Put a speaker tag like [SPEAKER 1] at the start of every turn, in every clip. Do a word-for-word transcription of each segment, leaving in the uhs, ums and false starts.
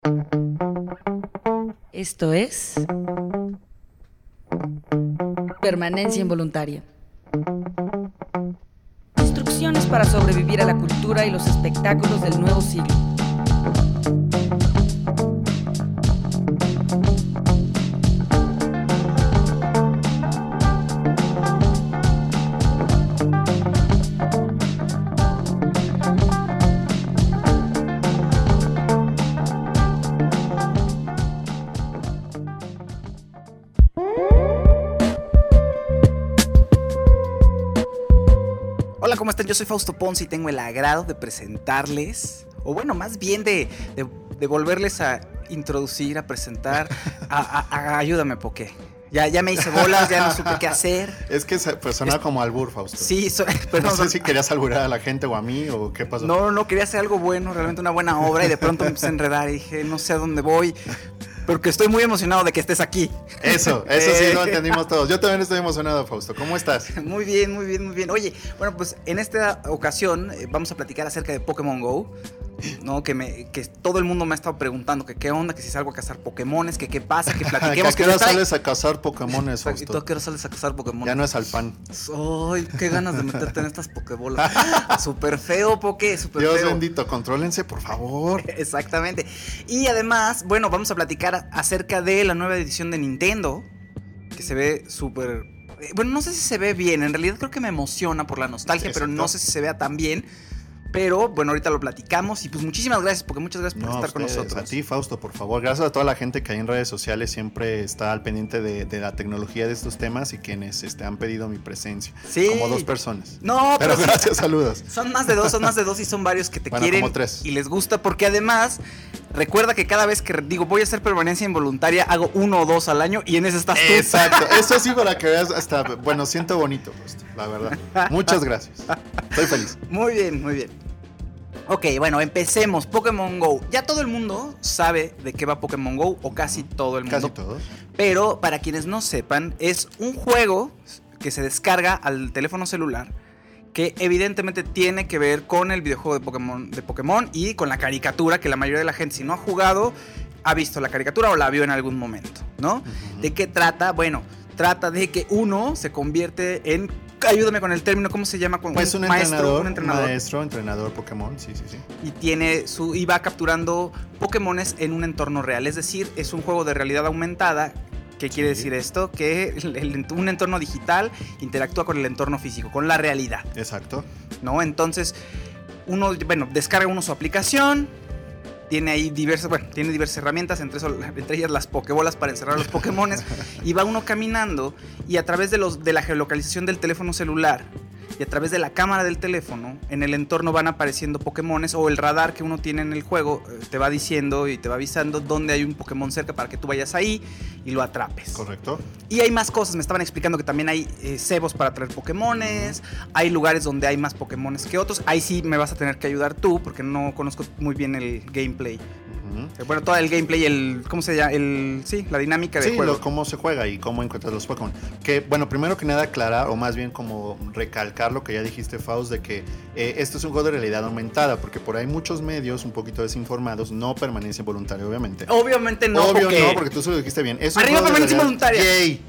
[SPEAKER 1] Esto es Permanencia Involuntaria. Instrucciones para sobrevivir a la cultura y los espectáculos del nuevo siglo.
[SPEAKER 2] Hola, ¿cómo están? Yo soy Fausto Ponce y tengo el agrado de presentarles, o bueno, más bien de, de, de volverles a introducir, a presentar, a, a, a Ayúdame Poké. Ya, ya me hice bolas, ya no supe qué hacer.
[SPEAKER 3] Es que se, pues sonaba es, como albur, Fausto.
[SPEAKER 2] Sí, so,
[SPEAKER 3] pero no sé si querías alburar a la gente o a mí o qué pasó.
[SPEAKER 2] No, no, quería hacer algo bueno, realmente una buena obra y de pronto me empecé a enredar y dije, no sé a dónde voy. Porque estoy muy emocionado de que estés aquí.
[SPEAKER 3] Eso, eso sí lo entendimos todos. Yo también estoy emocionado, Fausto. ¿Cómo estás?
[SPEAKER 2] Muy bien, muy bien, muy bien. Oye, bueno, pues en esta ocasión eh, vamos a platicar acerca de Pokémon Go, ¿no? Que, me, que todo el mundo me ha estado preguntando que qué onda, que si salgo a cazar Pokémones, que qué pasa, que platiquemos.
[SPEAKER 3] ¿Que a qué hora sales a cazar Pokémones, Fausto?
[SPEAKER 2] ¿Y tú a qué hora sales a cazar Pokémones?
[SPEAKER 3] Ya no es al pan.
[SPEAKER 2] Ay, qué ganas de meterte en estas Pokébolas. Súper feo, Poké, súper feo.
[SPEAKER 3] Dios bendito, contrólense, por favor.
[SPEAKER 2] Exactamente. Y además, bueno, vamos a platicar acerca de la nueva edición de Nintendo, que se ve súper... Bueno, no sé si se ve bien, en realidad creo que me emociona por la nostalgia, sí, pero no sé si se vea tan bien. Pero bueno, ahorita lo platicamos y pues muchísimas gracias, porque muchas gracias por
[SPEAKER 3] no,
[SPEAKER 2] estar
[SPEAKER 3] ustedes,
[SPEAKER 2] con nosotros.
[SPEAKER 3] A ti, Fausto, por favor. Gracias a toda la gente que hay en redes sociales siempre está al pendiente de, de la tecnología de estos temas y quienes este, han pedido mi presencia.
[SPEAKER 2] Sí.
[SPEAKER 3] Como dos personas.
[SPEAKER 2] No,
[SPEAKER 3] pero, pero gracias,
[SPEAKER 2] sí,
[SPEAKER 3] saludos.
[SPEAKER 2] Son más de dos, son más de dos y son varios que te
[SPEAKER 3] bueno,
[SPEAKER 2] quieren
[SPEAKER 3] como tres.
[SPEAKER 2] Y les gusta, porque además recuerda que cada vez que digo voy a hacer permanencia involuntaria hago uno o dos al año y en ese estás tú.
[SPEAKER 3] Exacto, eso sí para que veas hasta, bueno, siento bonito, Fausto, la verdad. Muchas gracias. Estoy feliz.
[SPEAKER 2] Muy bien, muy bien. Ok, bueno, empecemos. Pokémon Go. Ya todo el mundo sabe de qué va Pokémon Go, o casi todo el mundo.
[SPEAKER 3] Casi todos.
[SPEAKER 2] Pero para quienes no sepan, es un juego que se descarga al teléfono celular que evidentemente tiene que ver con el videojuego de Pokémon, de Pokémon y con la caricatura que la mayoría de la gente, si no ha jugado, ha visto la caricatura o la vio en algún momento, ¿no? Uh-huh. ¿De qué trata? Bueno, trata de que uno se convierte en... Ayúdame con el término, ¿cómo se llama?
[SPEAKER 3] Pues un,
[SPEAKER 2] un
[SPEAKER 3] maestro,
[SPEAKER 2] entrenador,
[SPEAKER 3] un entrenador. Maestro, entrenador Pokémon, sí, sí, sí.
[SPEAKER 2] Y tiene su y va capturando Pokémones en un entorno real. Es decir, es un juego de realidad aumentada. ¿Qué quiere sí. decir esto? Que el, el, un entorno digital interactúa con el entorno físico, con la realidad.
[SPEAKER 3] Exacto.
[SPEAKER 2] ¿No? Entonces, uno, bueno, descarga uno su aplicación. Tiene ahí diversas, bueno, tiene diversas herramientas, entre, eso, entre ellas las pokebolas para encerrar a los Pokémones. Y va uno caminando y a través de, los, de la geolocalización del teléfono celular y a través de la cámara del teléfono, en el entorno van apareciendo Pokémones, o el radar que uno tiene en el juego te va diciendo y te va avisando dónde hay un Pokémon cerca para que tú vayas ahí y lo atrapes.
[SPEAKER 3] Correcto.
[SPEAKER 2] Y hay más cosas, me estaban explicando que también hay eh, cebos para traer Pokémones, uh-huh. hay lugares donde hay más Pokémones que otros. Ahí sí me vas a tener que ayudar tú, porque no conozco muy bien el gameplay. Uh-huh. Bueno, todo el gameplay, el ¿cómo se llama? El, sí, la dinámica del
[SPEAKER 3] sí,
[SPEAKER 2] juego.
[SPEAKER 3] Sí, cómo se juega y cómo encuentras los Pokémon. Que, bueno, primero que nada aclarar, o más bien como recalcar lo que ya dijiste, Faust, de que eh, esto es un juego de realidad aumentada, porque por ahí muchos medios un poquito desinformados, no permanencia voluntaria, obviamente.
[SPEAKER 2] Obviamente no.
[SPEAKER 3] Obvio
[SPEAKER 2] porque...
[SPEAKER 3] no, porque tú se lo dijiste bien. Es
[SPEAKER 2] Arriba permanencia voluntaria.
[SPEAKER 3] Yay.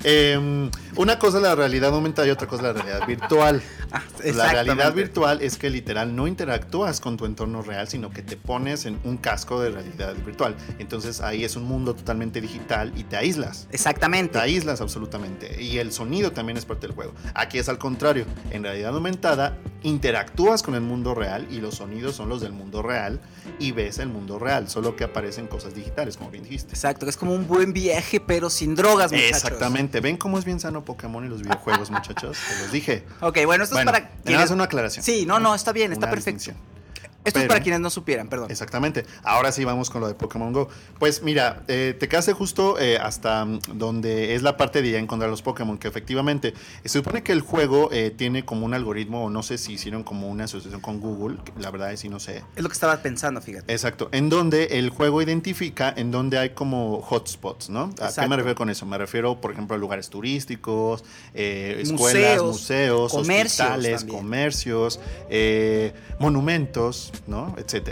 [SPEAKER 3] Eh, una cosa es la realidad aumentada y otra cosa es la realidad virtual. Ah, la realidad virtual es que literal no interactúas con tu entorno real, sino que te pones en un casco de realidad virtual. Entonces ahí es un mundo totalmente digital y te aíslas.
[SPEAKER 2] Exactamente.
[SPEAKER 3] Te aíslas absolutamente. Y el sonido también es parte del juego. Aquí es al contrario. En realidad aumentada interactúas con el mundo real y los sonidos son los del mundo real y ves el mundo real, solo que aparecen cosas digitales, como bien dijiste.
[SPEAKER 2] Exacto, es como un buen viaje, pero sin drogas, muchachos.
[SPEAKER 3] Exactamente. ¿Ven cómo es bien sano Pokémon y los videojuegos, muchos? Te los dije.
[SPEAKER 2] Ok, bueno, esto
[SPEAKER 3] bueno,
[SPEAKER 2] es para
[SPEAKER 3] quienes... una aclaración.
[SPEAKER 2] Sí, no, no, está bien, está
[SPEAKER 3] una
[SPEAKER 2] perfecto.
[SPEAKER 3] Distinción.
[SPEAKER 2] Esto Pero, es para quienes no supieran, perdón.
[SPEAKER 3] Exactamente. Ahora sí vamos con lo de Pokémon Go. Pues mira, eh, te quedaste justo eh, hasta donde es la parte de ya encontrar los Pokémon, que efectivamente se supone que el juego eh, tiene como un algoritmo, o no sé si hicieron como una asociación con Google, la verdad es que no sé.
[SPEAKER 2] Es lo que estaba pensando, fíjate.
[SPEAKER 3] Exacto, en donde el juego identifica en donde hay como hotspots, ¿no?
[SPEAKER 2] Exacto.
[SPEAKER 3] ¿A qué me refiero con eso? Me refiero, por ejemplo, a lugares turísticos, eh, escuelas, museos, museos
[SPEAKER 2] comercios
[SPEAKER 3] hospitales,
[SPEAKER 2] también.
[SPEAKER 3] comercios, eh, monumentos, ¿no? Etcétera.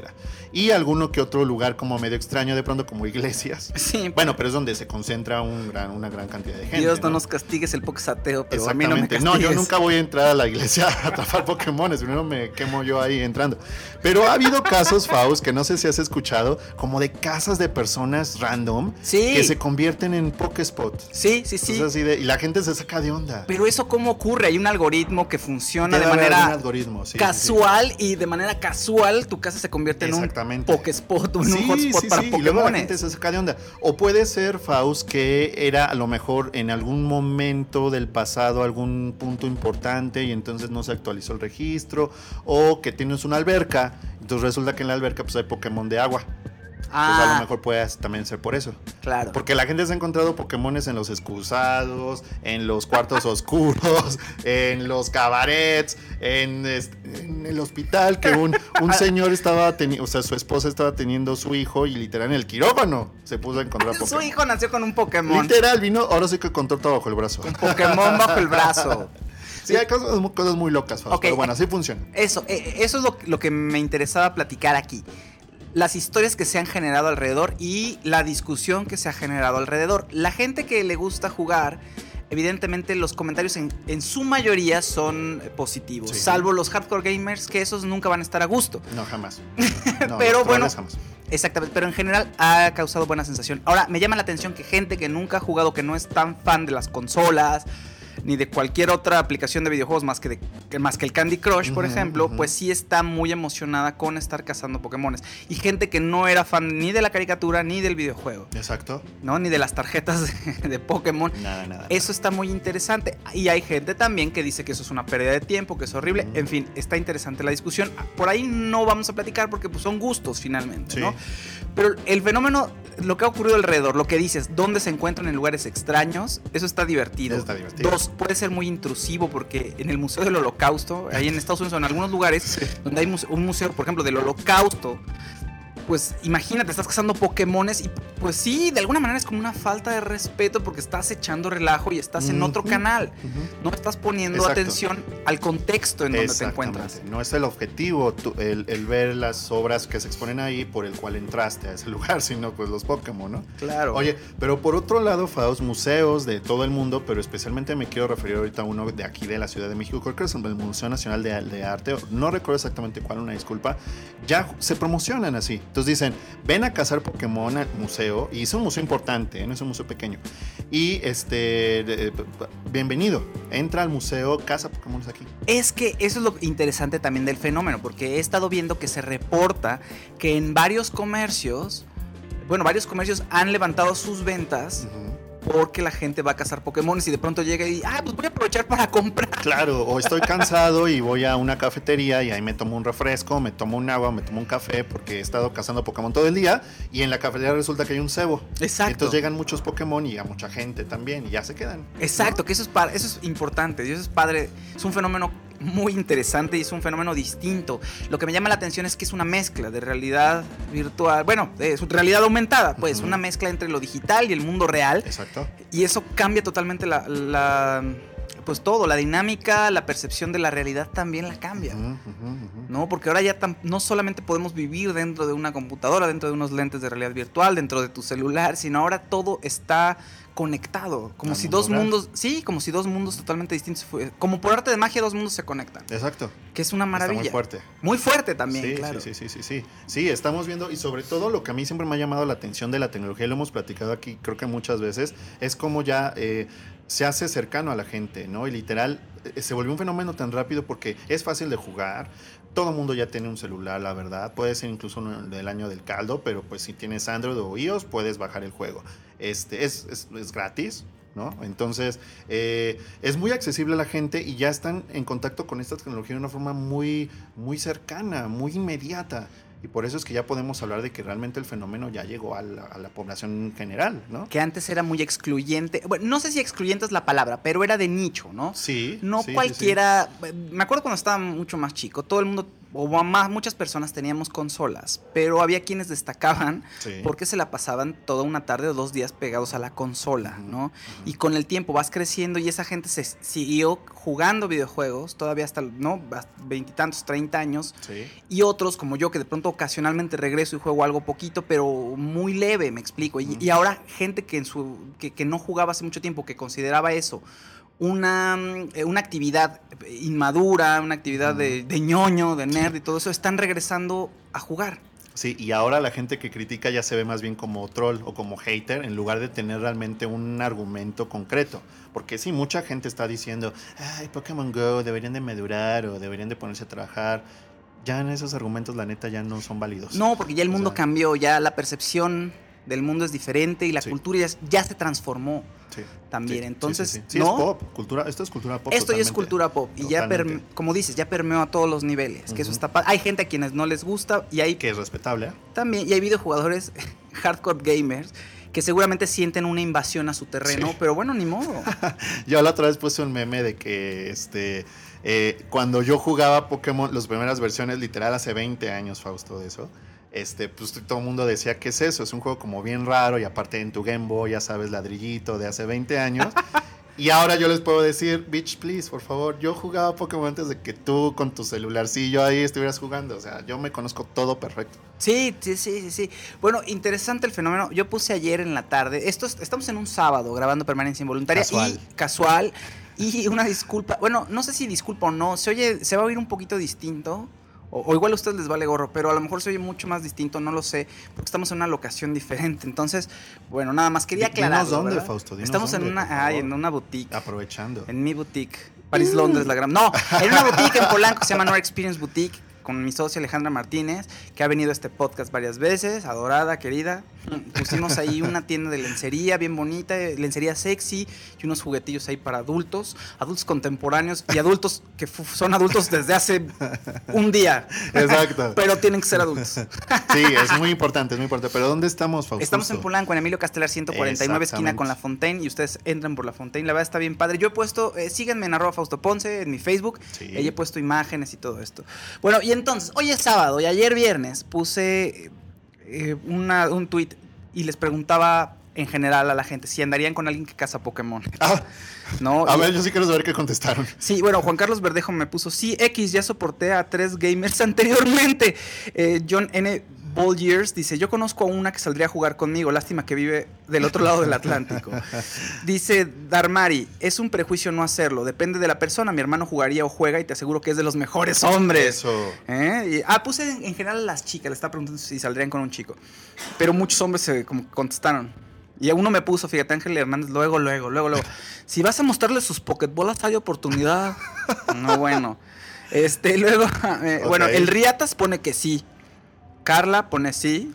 [SPEAKER 3] y alguno que otro lugar como medio extraño de pronto como iglesias.
[SPEAKER 2] Sí.
[SPEAKER 3] Bueno, pero es donde se concentra un gran, una gran cantidad de gente.
[SPEAKER 2] Dios no,
[SPEAKER 3] ¿no?
[SPEAKER 2] nos castigues el Pokésateo, pero a mí no me castigues.
[SPEAKER 3] No, yo nunca voy a entrar a la iglesia a atrapar Pokémones, primero me quemo yo ahí entrando. Pero ha habido casos, Faust, que no sé si has escuchado, como de casas de personas random
[SPEAKER 2] sí.
[SPEAKER 3] que se convierten en Pokespot.
[SPEAKER 2] Sí, sí, sí.
[SPEAKER 3] Así de, y la gente se saca de onda.
[SPEAKER 2] Pero eso cómo ocurre, hay un algoritmo que funciona
[SPEAKER 3] Debe
[SPEAKER 2] de manera
[SPEAKER 3] algoritmo, sí,
[SPEAKER 2] casual
[SPEAKER 3] sí, sí.
[SPEAKER 2] y de manera casual tu casa se convierte en un Pokespot o en
[SPEAKER 3] sí,
[SPEAKER 2] un hotspot
[SPEAKER 3] sí,
[SPEAKER 2] para
[SPEAKER 3] sí.
[SPEAKER 2] Pokémon.
[SPEAKER 3] Y luego la gente se saca de onda. O puede ser, Faust, que era a lo mejor en algún momento del pasado algún punto importante y entonces no se actualizó el registro, o que tienes una alberca, entonces resulta que en la alberca pues hay Pokémon de agua. Ah. Entonces a lo mejor puede también ser por eso.
[SPEAKER 2] Claro.
[SPEAKER 3] Porque la gente se ha encontrado Pokémones en los excusados, en los cuartos oscuros, en los cabarets, en, en el hospital, que un, un señor estaba teniendo, o sea, su esposa estaba teniendo su hijo y literal en el quirófano se puso a encontrar Pokémon.
[SPEAKER 2] Su hijo nació con un Pokémon.
[SPEAKER 3] Literal, vino, ahora sí que con torta bajo el brazo.
[SPEAKER 2] Un Pokémon bajo el brazo.
[SPEAKER 3] Sí, hay cosas, cosas muy locas, Fausto, okay. Pero bueno, así funciona.
[SPEAKER 2] Eso, eso es lo, lo que me interesaba platicar aquí. Las historias que se han generado alrededor y la discusión que se ha generado alrededor. La gente que le gusta jugar, evidentemente los comentarios en, en su mayoría son positivos, sí. Salvo los hardcore gamers, que esos nunca van a estar a gusto.
[SPEAKER 3] No, jamás. No,
[SPEAKER 2] pero bueno,
[SPEAKER 3] jamás.
[SPEAKER 2] Exactamente, pero en general ha causado buena sensación. Ahora, me llama la atención que gente que nunca ha jugado, que no es tan fan de las consolas ni de cualquier otra aplicación de videojuegos más que, de, que, más que el Candy Crush, uh-huh, por ejemplo, uh-huh. Pues sí está muy emocionada con estar cazando Pokémones. Y gente que no era fan ni de la caricatura ni del videojuego.
[SPEAKER 3] Exacto.
[SPEAKER 2] ¿No? Ni de las tarjetas de, de Pokémon.
[SPEAKER 3] Nada, nada.
[SPEAKER 2] Eso nada. Está muy interesante. Y hay gente también que dice que eso es una pérdida de tiempo, que es horrible. Uh-huh. En fin, está interesante la discusión. Por ahí no vamos a platicar porque pues, son gustos finalmente, sí. ¿No? Pero el fenómeno, lo que ha ocurrido alrededor, lo que dices, dónde se encuentran en lugares extraños, eso está divertido.
[SPEAKER 3] Eso está divertido.
[SPEAKER 2] Dos, puede ser muy intrusivo porque en el Museo del Holocausto, ahí en Estados Unidos o en algunos lugares, sí. Donde hay un museo, por ejemplo, del Holocausto, pues imagínate, estás cazando Pokémones y pues sí, de alguna manera es como una falta de respeto porque estás echando relajo y estás en uh-huh. otro canal. Uh-huh. No estás poniendo Exacto. atención al contexto en donde te encuentras.
[SPEAKER 3] No es el objetivo tu, el, el ver las obras que se exponen ahí por el cual entraste a ese lugar, sino pues los Pokémon, ¿no?
[SPEAKER 2] Claro.
[SPEAKER 3] Oye, pero por otro lado, Faust, museos de todo el mundo, pero especialmente me quiero referir ahorita a uno de aquí de la Ciudad de México, creo que es el Museo Nacional de, de Arte, no recuerdo exactamente cuál, una disculpa, ya se promocionan así. Entonces dicen, ven a cazar Pokémon al museo, y es un museo importante, ¿eh? No es un museo pequeño. Y este, eh, bienvenido, entra al museo, caza Pokémon aquí.
[SPEAKER 2] Es que eso es lo interesante también del fenómeno, porque he estado viendo que se reporta que en varios comercios, bueno, varios comercios han levantado sus ventas. Uh-huh. Porque la gente va a cazar Pokémon y de pronto llega y ah, pues voy a aprovechar para comprar.
[SPEAKER 3] Claro, o estoy cansado y voy a una cafetería y ahí me tomo un refresco, me tomo un agua, me tomo un café porque he estado cazando Pokémon todo el día y en la cafetería resulta que hay un cebo.
[SPEAKER 2] Exacto.
[SPEAKER 3] Entonces llegan muchos Pokémon y a mucha gente también y ya se quedan.
[SPEAKER 2] Exacto, ¿no? Que eso es, padre, eso es importante, y eso es padre, es un fenómeno muy interesante y es un fenómeno distinto. Lo que me llama la atención es que es una mezcla de realidad virtual, bueno, es realidad aumentada, pues, uh-huh. Una mezcla entre lo digital y el mundo real.
[SPEAKER 3] Exacto.
[SPEAKER 2] Y eso cambia totalmente la, la pues todo, la dinámica, la percepción de la realidad también la cambia. Uh-huh, uh-huh, uh-huh. ¿No? Porque ahora ya tam- no solamente podemos vivir dentro de una computadora, dentro de unos lentes de realidad virtual, dentro de tu celular, sino ahora todo está conectado, como si dos real. mundos, sí, como si dos mundos totalmente distintos, como por arte de magia dos mundos se conectan.
[SPEAKER 3] Exacto.
[SPEAKER 2] Que es una maravilla.
[SPEAKER 3] Está muy fuerte.
[SPEAKER 2] Muy fuerte también,
[SPEAKER 3] sí,
[SPEAKER 2] claro.
[SPEAKER 3] Sí, sí, sí, sí, sí. Sí, estamos viendo, y sobre todo lo que a mí siempre me ha llamado la atención de la tecnología, y lo hemos platicado aquí creo que muchas veces, es como ya eh, se hace cercano a la gente, ¿no? Y literal, eh, se volvió un fenómeno tan rápido porque es fácil de jugar. Todo el mundo ya tiene un celular, la verdad. Puede ser incluso del año del caldo, pero pues si tienes Android o iOS, puedes bajar el juego. Este, es, es, es gratis, ¿no? Entonces, eh, es muy accesible a la gente y ya están en contacto con esta tecnología de una forma muy, muy cercana, muy inmediata. Y por eso es que ya podemos hablar de que realmente el fenómeno ya llegó a la, a la población general, ¿no?
[SPEAKER 2] Que antes era muy excluyente. Bueno, no sé si excluyente es la palabra, pero era de nicho, ¿no?
[SPEAKER 3] Sí.
[SPEAKER 2] No
[SPEAKER 3] sí,
[SPEAKER 2] cualquiera... Sí, sí. Me acuerdo cuando estaba mucho más chico, todo el mundo o más, muchas personas teníamos consolas, pero había quienes destacaban
[SPEAKER 3] Sí.
[SPEAKER 2] porque se la pasaban toda una tarde o dos días pegados a la consola, ¿no?
[SPEAKER 3] Ujú.
[SPEAKER 2] Y con el tiempo vas creciendo y esa gente se siguió jugando videojuegos, todavía hasta, ¿no? Veintitantos, treinta años.
[SPEAKER 3] Sí.
[SPEAKER 2] Y otros, como yo, que de pronto ocasionalmente regreso y juego algo poquito, pero muy leve, me explico. Y,
[SPEAKER 3] Ujú.
[SPEAKER 2] y ahora gente que, en su, que, que no jugaba hace mucho tiempo, que consideraba eso una, una actividad inmadura, una actividad de, de ñoño, de nerd y todo eso, están regresando a jugar.
[SPEAKER 3] Sí, y ahora la gente que critica ya se ve más bien como troll o como hater en lugar de tener realmente un argumento concreto. Porque sí, mucha gente está diciendo, ay, Pokémon Go, deberían de madurar o deberían de ponerse a trabajar. Ya en esos argumentos, la neta, ya no son válidos.
[SPEAKER 2] No, porque ya el
[SPEAKER 3] O
[SPEAKER 2] mundo
[SPEAKER 3] sea,
[SPEAKER 2] cambió, ya la percepción del mundo es diferente y la
[SPEAKER 3] Sí.
[SPEAKER 2] cultura ya, ya se transformó
[SPEAKER 3] sí,
[SPEAKER 2] también.
[SPEAKER 3] sí,
[SPEAKER 2] Entonces,
[SPEAKER 3] sí, sí, sí. Sí,
[SPEAKER 2] ¿no?
[SPEAKER 3] es pop, cultura, esto es cultura pop.
[SPEAKER 2] Esto ya es
[SPEAKER 3] totalmente.
[SPEAKER 2] cultura pop y ya,
[SPEAKER 3] Totalmente.
[SPEAKER 2] perme- como dices, ya permeó a todos los niveles, que eso
[SPEAKER 3] Ujú.
[SPEAKER 2] está pa- Hay gente a quienes no les gusta y hay
[SPEAKER 3] Que es respetable, ¿eh?
[SPEAKER 2] también, y hay videojugadores hardcore gamers que seguramente sienten una invasión a su terreno,
[SPEAKER 3] Sí.
[SPEAKER 2] pero bueno, ni modo.
[SPEAKER 3] Yo la otra vez puse un meme de que este eh, cuando yo jugaba Pokémon, las primeras versiones, literal hace veinte años, Fausto, de eso, este, pues todo el mundo decía, ¿qué es eso? Es un juego como bien raro y aparte en tu Game Boy, ya sabes, ladrillito de hace veinte años. Y ahora yo les puedo decir, bitch, please, por favor, yo jugaba Pokémon antes de que tú con tu celularcillo ahí estuvieras jugando. O sea, yo me conozco todo perfecto.
[SPEAKER 2] Sí, sí, sí, sí, sí. Bueno, interesante el fenómeno. Yo puse ayer en la tarde, esto es- estamos en un sábado grabando Permanencia Involuntaria
[SPEAKER 3] Casual.
[SPEAKER 2] y casual y una disculpa, bueno, no sé si disculpa o no, se oye, se va a oír un poquito distinto. O, o igual a ustedes les vale gorro, pero a lo mejor se oye mucho más distinto, no lo sé, porque estamos en una locación diferente. Entonces, bueno, nada más quería
[SPEAKER 3] Di- dinos
[SPEAKER 2] aclarar.
[SPEAKER 3] dónde, Fausto, dinos
[SPEAKER 2] Estamos
[SPEAKER 3] dónde,
[SPEAKER 2] en
[SPEAKER 3] por
[SPEAKER 2] una, ay,
[SPEAKER 3] favor.
[SPEAKER 2] en una boutique.
[SPEAKER 3] Aprovechando.
[SPEAKER 2] En mi boutique. París, Londres, la gran. No, en una boutique en Polanco que se llama No Experience Boutique, con mi socia Alejandra Martínez, que ha venido a este podcast varias veces, adorada, querida. Pusimos ahí una tienda de lencería bien bonita, lencería sexy y unos juguetillos ahí para adultos, adultos contemporáneos y adultos que fu- son adultos desde hace un día.
[SPEAKER 3] Exacto.
[SPEAKER 2] Pero tienen que ser adultos.
[SPEAKER 3] Sí, es muy importante, es muy importante. Pero ¿dónde estamos, Fausto?
[SPEAKER 2] Estamos en Polanco, en Emilio Castelar ciento cuarenta y nueve, esquina
[SPEAKER 3] Exactamente.
[SPEAKER 2] con La Fontaine, y ustedes entran por La Fontaine, la verdad está bien padre. Yo he puesto, eh, síganme en arroba Fausto Ponce, en mi Facebook,
[SPEAKER 3] Sí.
[SPEAKER 2] ahí he puesto imágenes y todo esto. Bueno, y entonces, hoy es sábado y ayer viernes puse eh, una, un tweet y les preguntaba en general a la gente si andarían con alguien que caza Pokémon.
[SPEAKER 3] Ah,
[SPEAKER 2] ¿No?
[SPEAKER 3] a
[SPEAKER 2] Y-
[SPEAKER 3] ver, yo sí quiero saber qué contestaron.
[SPEAKER 2] Sí, bueno, Juan Carlos Verdejo me puso, sí, X, ya soporté a tres gamers anteriormente. Eh, John N. Ball Years dice, yo conozco a una que saldría a jugar conmigo, lástima que vive del otro lado del Atlántico. Dice Darmari, es un prejuicio no hacerlo, depende de la persona, mi hermano jugaría o juega y te aseguro que es de los mejores hombres.
[SPEAKER 3] Eso.
[SPEAKER 2] ¿Eh? Y- ah, puse en, en general a las chicas, le estaba preguntando si saldrían con un chico, pero muchos hombres se como que contestaron. Y a uno me puso, fíjate, Ángel Hernández, luego, luego, luego, luego. Si vas a mostrarle sus Pokébolas, hay oportunidad. No, bueno. Este, luego, eh,
[SPEAKER 3] Ok.
[SPEAKER 2] bueno, el Riatas pone que sí. Carla pone sí.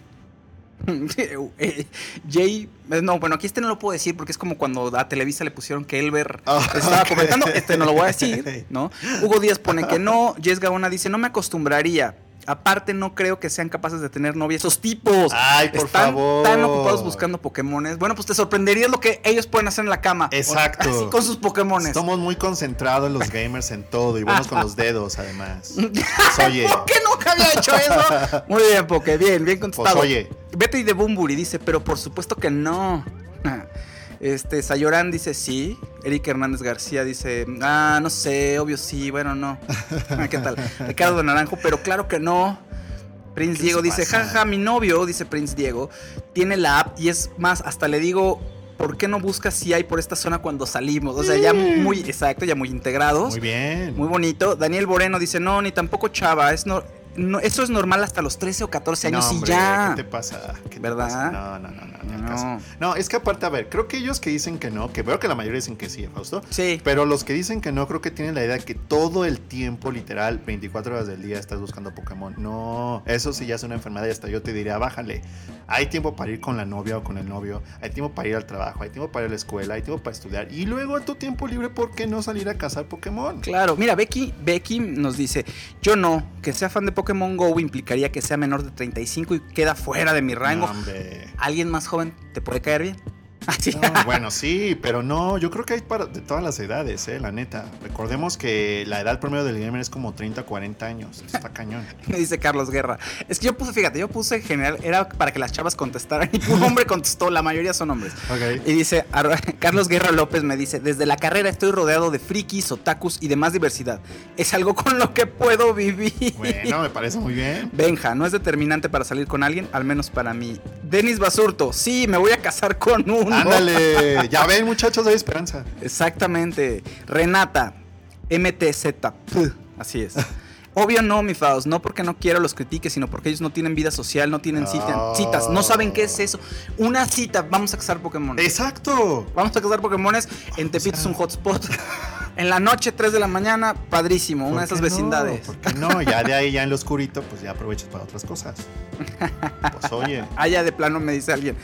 [SPEAKER 2] Eh, Jay, eh, no, bueno, aquí este no lo puedo decir porque es como cuando a Televisa le pusieron que Elber
[SPEAKER 3] Oh,
[SPEAKER 2] estaba
[SPEAKER 3] ok.
[SPEAKER 2] comentando, este no lo voy a decir, ¿no? Hugo Díaz pone que no, Jess Gaona dice, no me acostumbraría. Aparte, no creo que sean capaces de tener novia esos tipos.
[SPEAKER 3] Ay, por
[SPEAKER 2] Están
[SPEAKER 3] favor.
[SPEAKER 2] tan ocupados buscando Pokémones. Bueno, pues te sorprenderías lo que ellos pueden hacer en la cama.
[SPEAKER 3] Exacto.
[SPEAKER 2] Así con sus Pokémones.
[SPEAKER 3] Estamos muy concentrados los gamers en todo y buenos con los dedos, además. Pues, oye,
[SPEAKER 2] ¿Por qué nunca había hecho eso? Muy bien, Poké, bien, bien contestado.
[SPEAKER 3] Pues, oye.
[SPEAKER 2] Betty de Bumburi dice, pero por supuesto que no. Este, Sayorán dice sí. Eric Hernández García dice, ah, no sé, obvio sí, bueno, no. Ah, ¿qué tal? Ricardo de Naranjo, pero claro que no. Prince
[SPEAKER 3] ¿Qué
[SPEAKER 2] Diego
[SPEAKER 3] les
[SPEAKER 2] dice,
[SPEAKER 3] pasa?
[SPEAKER 2] jaja, mi novio, dice Prince Diego, tiene la app y es más, hasta le digo, ¿por qué no buscas si hay por esta zona cuando salimos? O sea, ya muy, exacto, ya muy integrados.
[SPEAKER 3] muy bien.
[SPEAKER 2] Muy bonito. Daniel Moreno dice, no, ni tampoco chava, es no, no, eso es normal hasta los trece o catorce años
[SPEAKER 3] No,
[SPEAKER 2] y
[SPEAKER 3] hombre,
[SPEAKER 2] ya.
[SPEAKER 3] ¿qué te pasa? ¿Qué te
[SPEAKER 2] ¿Verdad?
[SPEAKER 3] pasa? No, no, no, no, no,
[SPEAKER 2] No.
[SPEAKER 3] caso. No, es que aparte, a ver, creo que ellos que dicen que no, que veo que la mayoría dicen que sí, Fausto.
[SPEAKER 2] Sí.
[SPEAKER 3] Pero los que dicen que no, creo que tienen la idea de que todo el tiempo, literal, veinticuatro horas del día estás buscando Pokémon. No, eso sí ya es una enfermedad y hasta yo te diría, bájale. Hay tiempo para ir con la novia o con el novio, hay tiempo para ir al trabajo, hay tiempo para ir a la escuela, hay tiempo para estudiar. Y luego a tu tiempo libre, ¿por qué no salir a cazar Pokémon?
[SPEAKER 2] Claro, mira, Becky, Becky nos dice, yo no, que sea fan de Pokémon Go implicaría que sea menor de treinta y cinco y queda fuera de mi rango.
[SPEAKER 3] No, hombre.
[SPEAKER 2] ¿Alguien más joven te puede caer bien? Sí.
[SPEAKER 3] No, bueno, sí, pero no, yo creo que hay para de todas las edades, eh, la neta. Recordemos que la edad promedio del gamer es como treinta, cuarenta años. Está cañón.
[SPEAKER 2] Me dice Carlos Guerra. Es que yo puse, fíjate, yo puse en general, era para que las chavas contestaran y un hombre contestó, la mayoría son hombres.
[SPEAKER 3] Okay.
[SPEAKER 2] Y dice, Carlos Guerra López me dice, desde la carrera estoy rodeado de frikis, otakus y demás diversidad. Es algo con lo que puedo vivir.
[SPEAKER 3] Bueno, me parece muy bien.
[SPEAKER 2] Benja, no es determinante para salir con alguien, al menos para mí. Denis Basurto, sí, me voy a casar con uno.
[SPEAKER 3] Ándale, ya ven muchachos, hay esperanza.
[SPEAKER 2] Exactamente. Renata, M T Z, P, así es. Obvio no, mi Faust, no porque no quiero los critique, sino porque ellos no tienen vida social, no tienen cita,
[SPEAKER 3] oh.
[SPEAKER 2] citas, no saben qué es eso. Una cita, vamos a cazar Pokémon.
[SPEAKER 3] Exacto.
[SPEAKER 2] Vamos a cazar Pokémones, en Tepito es un hotspot. En la noche, tres de la mañana, padrísimo, una de esas vecindades.
[SPEAKER 3] No? ¿Por qué no? Ya de ahí, ya en lo oscurito, pues ya aprovechas para otras cosas. Pues oye.
[SPEAKER 2] Allá de plano me dice alguien.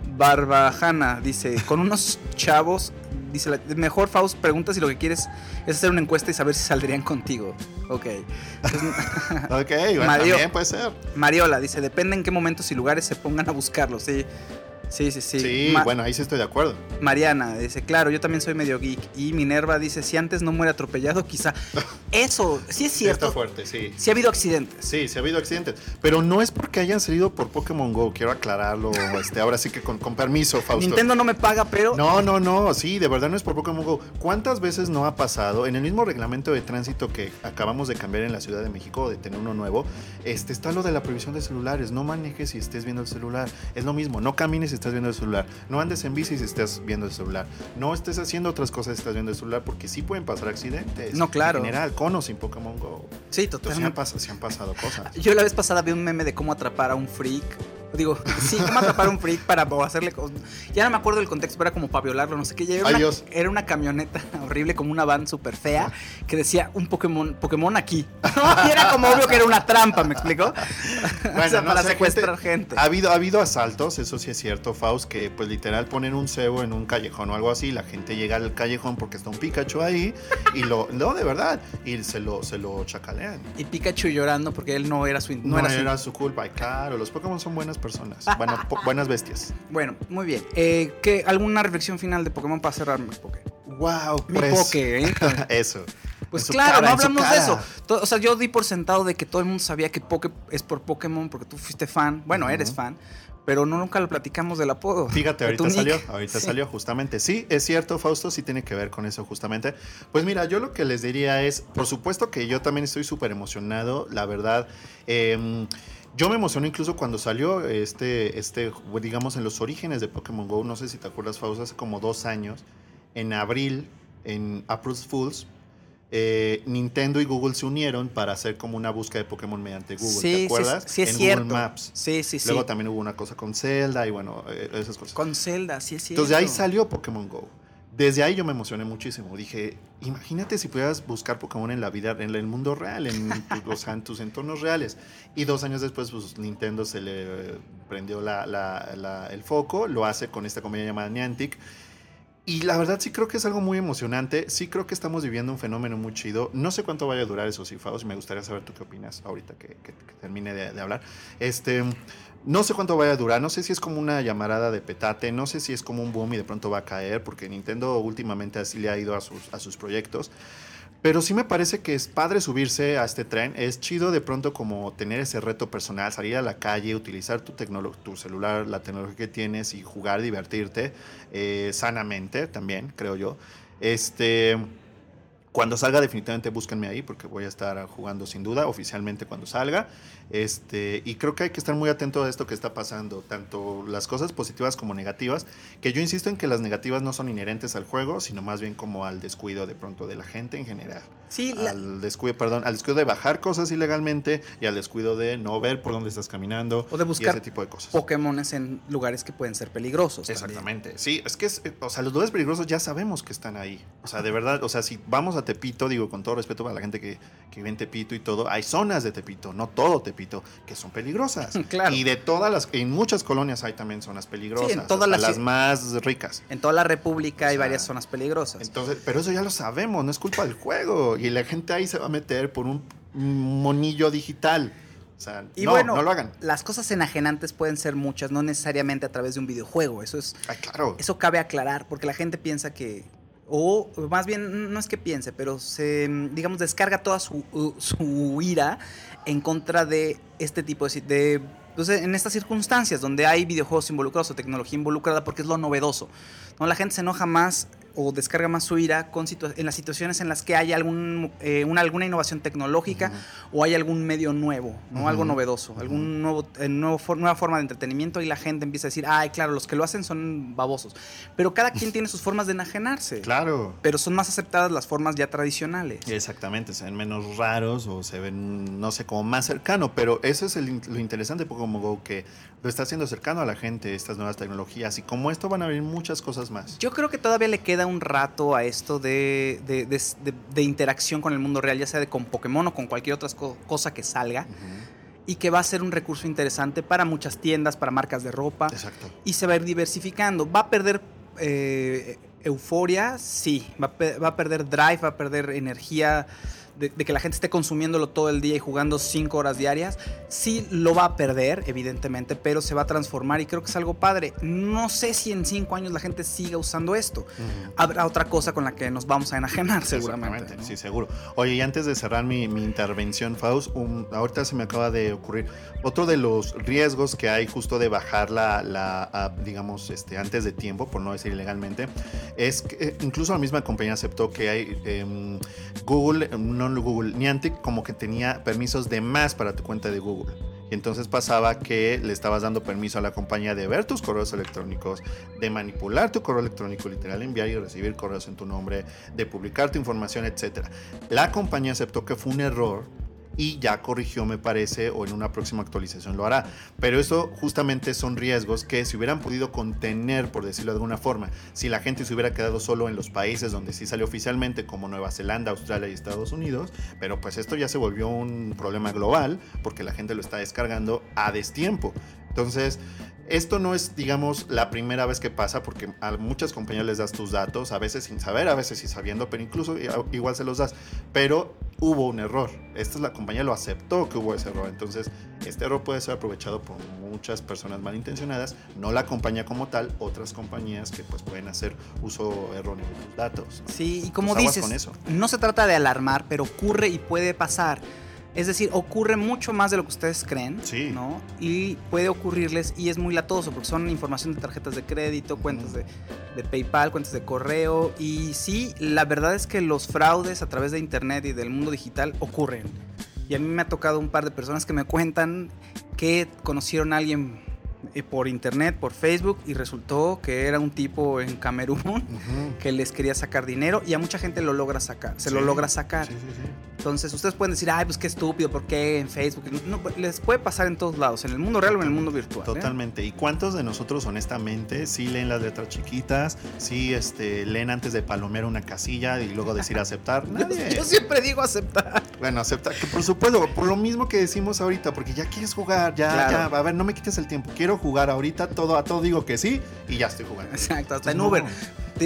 [SPEAKER 2] Barbajana dice, con unos chavos, dice, la, mejor Faust, pregunta si lo que quieres es hacer una encuesta y saber si saldrían contigo. Ok. Entonces,
[SPEAKER 3] ok, bueno,
[SPEAKER 2] Mario,
[SPEAKER 3] también puede ser.
[SPEAKER 2] Mariola dice, depende en qué momentos y lugares se pongan a buscarlo, sí. Sí, sí, sí.
[SPEAKER 3] Sí,
[SPEAKER 2] Ma-
[SPEAKER 3] bueno, ahí sí estoy de acuerdo.
[SPEAKER 2] Mariana dice, claro, yo también soy medio geek. Y Minerva dice, si antes no muere atropellado, quizá. Eso, sí es cierto.
[SPEAKER 3] Está fuerte, sí.
[SPEAKER 2] Sí ha habido accidentes.
[SPEAKER 3] Sí, sí ha habido accidentes. Pero no es porque hayan salido por Pokémon Go, quiero aclararlo. Este, ahora sí que con, con permiso, Fausto.
[SPEAKER 2] Nintendo no me paga, pero...
[SPEAKER 3] No, no, no, sí, de verdad no es por Pokémon Go. ¿Cuántas veces no ha pasado en el mismo reglamento de tránsito que acabamos de cambiar en la Ciudad de México, de tener uno nuevo? Este, está lo de la prohibición de celulares. No manejes si estés viendo el celular. Es lo mismo, no camines si estás viendo el celular. No andes en bici si estás viendo el celular. No estés haciendo otras cosas si estás viendo el celular, porque sí pueden pasar accidentes.
[SPEAKER 2] No, claro.
[SPEAKER 3] En general, con o sin Pokémon Go.
[SPEAKER 2] Sí,
[SPEAKER 3] Entonces,
[SPEAKER 2] totalmente.
[SPEAKER 3] sí han, pas- sí han pasado cosas.
[SPEAKER 2] Yo la vez pasada vi un meme de cómo atrapar a un freak. Digo, sí, cómo atrapar a un freak para hacerle cosas. Ya no me acuerdo del contexto, pero era como para violarlo, no sé qué. Era
[SPEAKER 3] Ay,
[SPEAKER 2] una,
[SPEAKER 3] Dios.
[SPEAKER 2] era una camioneta horrible, como una van súper fea, que decía un Pokémon, Pokémon aquí. Y era como obvio que era una trampa, ¿me explico?
[SPEAKER 3] Bueno,
[SPEAKER 2] o sea,
[SPEAKER 3] no
[SPEAKER 2] para
[SPEAKER 3] sé,
[SPEAKER 2] secuestrar gente.
[SPEAKER 3] Ha habido, ha habido asaltos, eso sí es cierto, Faust, que pues literal ponen un cebo en un callejón o algo así, la gente llega al callejón porque está un Pikachu ahí y lo, no, de verdad, y se lo, se lo chacalean.
[SPEAKER 2] Y Pikachu llorando porque él no era su...
[SPEAKER 3] No,
[SPEAKER 2] No,
[SPEAKER 3] era,
[SPEAKER 2] era su...
[SPEAKER 3] su culpa, y claro, los Pokémon son buenas personas, bueno, po- buenas bestias.
[SPEAKER 2] Bueno, muy bien. Eh, ¿qué, ¿Alguna reflexión final de Pokémon para cerrar mi Poké?
[SPEAKER 3] Wow,
[SPEAKER 2] Mi
[SPEAKER 3] pues,
[SPEAKER 2] Poké, ¿eh?
[SPEAKER 3] eso.
[SPEAKER 2] Pues
[SPEAKER 3] En su
[SPEAKER 2] claro,
[SPEAKER 3] cara,
[SPEAKER 2] no
[SPEAKER 3] en su
[SPEAKER 2] hablamos de
[SPEAKER 3] cara.
[SPEAKER 2] eso. To- O sea, yo di por sentado de que todo el mundo sabía que Poké es por Pokémon porque tú fuiste fan. Bueno,
[SPEAKER 3] Ujú.
[SPEAKER 2] eres fan. Pero no, nunca lo platicamos del apodo.
[SPEAKER 3] Fíjate,
[SPEAKER 2] de tu
[SPEAKER 3] ahorita
[SPEAKER 2] nick.
[SPEAKER 3] salió, ahorita
[SPEAKER 2] Sí.
[SPEAKER 3] salió justamente. Sí, es cierto, Fausto, sí tiene que ver con eso justamente. Pues mira, yo lo que les diría es, por supuesto que yo también estoy súper emocionado, la verdad. Eh, yo me emocioné incluso cuando salió este, este, digamos, en los orígenes de Pokémon Go, no sé si te acuerdas, Fausto, hace como dos años, en abril, en April Fools, eh, Nintendo y Google se unieron para hacer como una búsqueda de Pokémon mediante Google,
[SPEAKER 2] Sí,
[SPEAKER 3] ¿te acuerdas?
[SPEAKER 2] Sí, sí es
[SPEAKER 3] en
[SPEAKER 2] cierto.
[SPEAKER 3] Google Maps.
[SPEAKER 2] Sí, sí, sí.
[SPEAKER 3] Luego también hubo una cosa con Zelda y bueno, eh, esas cosas.
[SPEAKER 2] Con Zelda, sí es cierto.
[SPEAKER 3] Entonces de ahí salió Pokémon Go. Desde ahí yo me emocioné muchísimo. Dije, imagínate si pudieras buscar Pokémon en la vida, en el mundo real, en, tu- o sea, en tus entornos reales. Y dos años después, pues Nintendo se le prendió la, la- la- el foco, lo hace con esta compañía llamada Niantic. Y la verdad sí creo que es algo muy emocionante. Sí creo que estamos viviendo un fenómeno muy chido. No sé cuánto vaya a durar eso, sí, Faust. Me gustaría saber tú qué opinas ahorita que, que- que termine de, de hablar. Este, no sé cuánto vaya a durar. No sé si es como una llamarada de petate. No sé si es como un boom y de pronto va a caer. Porque Nintendo últimamente así le ha ido a sus, a sus proyectos. Pero sí me parece que es padre subirse a este tren. Es chido de pronto como tener ese reto personal, salir a la calle, utilizar tu, tecnolo- tu celular, la tecnología que tienes y jugar, divertirte eh, sanamente también, creo yo. Este, cuando salga definitivamente búsquenme ahí porque voy a estar jugando sin duda, oficialmente cuando salga. Este, y creo que hay que estar muy atento a esto que está pasando, tanto las cosas positivas como negativas, que yo insisto en que las negativas no son inherentes al juego, sino más bien como al descuido de pronto de la gente en general.
[SPEAKER 2] Sí, la-
[SPEAKER 3] Al descuido, perdón, al descuido de bajar cosas ilegalmente y al descuido de no ver por dónde estás caminando
[SPEAKER 2] O de buscar
[SPEAKER 3] y ese tipo de cosas.
[SPEAKER 2] Pokémones en lugares que pueden ser peligrosos. también.
[SPEAKER 3] Exactamente, sí, es que es, eh, o sea, los lugares peligrosos ya sabemos que están ahí, o sea, de verdad, o sea, si vamos a Tepito, digo, con todo respeto para la gente que, que vive en Tepito y todo, hay zonas de Tepito, no todo Tepito, que son peligrosas,
[SPEAKER 2] Claro.
[SPEAKER 3] y de todas las, en muchas colonias hay también zonas peligrosas,
[SPEAKER 2] Sí, en todas
[SPEAKER 3] hasta
[SPEAKER 2] las-
[SPEAKER 3] las más ricas.
[SPEAKER 2] En toda la República hay
[SPEAKER 3] O sea,
[SPEAKER 2] varias zonas peligrosas.
[SPEAKER 3] Entonces, pero eso ya lo sabemos, no es culpa del juego, y la gente ahí se va a meter por un monillo digital. O sea,
[SPEAKER 2] y
[SPEAKER 3] no,
[SPEAKER 2] bueno,
[SPEAKER 3] no lo hagan.
[SPEAKER 2] Las cosas enajenantes pueden ser muchas, no necesariamente a través de un videojuego. Eso es,
[SPEAKER 3] Ay, claro.
[SPEAKER 2] Eso cabe aclarar, porque la gente piensa que, o más bien, no es que piense, pero se, digamos, descarga toda su, su ira en contra de este tipo de, de entonces, en estas circunstancias donde hay videojuegos involucrados o tecnología involucrada, porque es lo novedoso, ¿no? La gente se enoja más o descarga más su ira con en las situaciones en las que hay algún, eh, una, alguna innovación tecnológica uh-huh. o hay algún medio nuevo, ¿no? Uh-huh. Algo novedoso, uh-huh. algún nuevo, eh, nuevo for, nueva forma de entretenimiento, y la gente empieza a decir, ay, claro, los que lo hacen son babosos. Pero cada quien tiene sus formas de enajenarse.
[SPEAKER 3] Claro.
[SPEAKER 2] Pero son más aceptadas las formas ya tradicionales.
[SPEAKER 3] Exactamente, se ven menos raros o se ven, no sé, como más cercano, pero eso es el, lo interesante de Pokémon Go, que lo está haciendo cercano a la gente, estas nuevas tecnologías, y como esto van a venir muchas cosas más.
[SPEAKER 2] Yo creo que todavía le queda un rato a esto de, de, de, de, de interacción con el mundo real, ya sea de con Pokémon o con cualquier otra co- cosa que salga, uh-huh. y que va a ser un recurso interesante para muchas tiendas, para marcas de ropa.
[SPEAKER 3] Exacto.
[SPEAKER 2] Y se va a ir diversificando. ¿Va a perder eh, euforia? Sí. Va a, pe- va a perder drive, va a perder energía de, de que la gente esté consumiéndolo todo el día y jugando cinco horas diarias. Sí lo va a perder, evidentemente, pero se va a transformar y creo que es algo padre. No sé si en cinco años la gente siga usando esto. Uh-huh. Habrá otra cosa con la que nos vamos a enajenar seguramente, ¿no?
[SPEAKER 3] Sí, seguro. Oye, y antes de cerrar mi, mi intervención, Faust, um, ahorita se me acaba de ocurrir otro de los riesgos que hay justo de bajar la, la app, digamos, este, antes de tiempo, por no decir ilegalmente, es que eh, incluso la misma compañía aceptó que hay eh, Google, no Google, Niantic, como que tenía permisos de más para tu cuenta de Google. Y entonces pasaba que le estabas dando permiso a la compañía de ver tus correos electrónicos, de manipular tu correo electrónico, literal, enviar y recibir correos en tu nombre, de publicar tu información, etcétera. La compañía aceptó que fue un error y ya corrigió, me parece, o en una próxima actualización lo hará. Pero eso justamente son riesgos que se hubieran podido contener, por decirlo de alguna forma, si la gente se hubiera quedado solo en los países donde sí salió oficialmente, como Nueva Zelanda, Australia y Estados Unidos. Pero pues esto ya se volvió un problema global porque la gente lo está descargando a destiempo. Entonces, esto no es, digamos, la primera vez que pasa, porque a muchas compañías les das tus datos, a veces sin saber, a veces sí sabiendo, pero incluso igual se los das. Pero hubo un error. Esta es la compañía lo aceptó que hubo ese error. Entonces, este error puede ser aprovechado por muchas personas malintencionadas, no la compañía como tal, otras compañías que pues pueden hacer uso erróneo de tus datos, ¿no?
[SPEAKER 2] Sí, y como
[SPEAKER 3] pues
[SPEAKER 2] dices,
[SPEAKER 3] con eso.
[SPEAKER 2] No se trata de alarmar, pero ocurre y puede pasar. Es decir, ocurre mucho más de lo que ustedes creen,
[SPEAKER 3] sí.
[SPEAKER 2] ¿no? Y puede ocurrirles, y es muy latoso, porque son información de tarjetas de crédito, cuentas de, de PayPal, cuentas de correo. Y sí, la verdad es que los fraudes a través de internet y del mundo digital ocurren. Y a mí me ha tocado un par de personas que me cuentan que conocieron a alguien por internet, por Facebook, y resultó que era un tipo en Camerún uh-huh. que les quería sacar dinero, y a mucha gente lo logra sacar, se sí. lo logra sacar. Sí, sí, sí. Entonces ustedes pueden decir, ay, pues qué estúpido, ¿por qué en Facebook? No, les puede pasar en todos lados, en el mundo real o en el mundo virtual.
[SPEAKER 3] Totalmente. ¿eh? ¿Y cuántos de nosotros, honestamente, sí leen las letras chiquitas, sí este, leen antes de palomear una casilla y luego decir aceptar?
[SPEAKER 2] Nadie. Yo, yo siempre digo aceptar.
[SPEAKER 3] Bueno, aceptar, que por supuesto, por lo mismo que decimos ahorita, porque ya quieres jugar, ya, claro. ya, a ver, no me quites el tiempo, quiero jugar ahorita, todo a todo digo que sí y ya estoy jugando.
[SPEAKER 2] Exacto, hasta en no. Uber.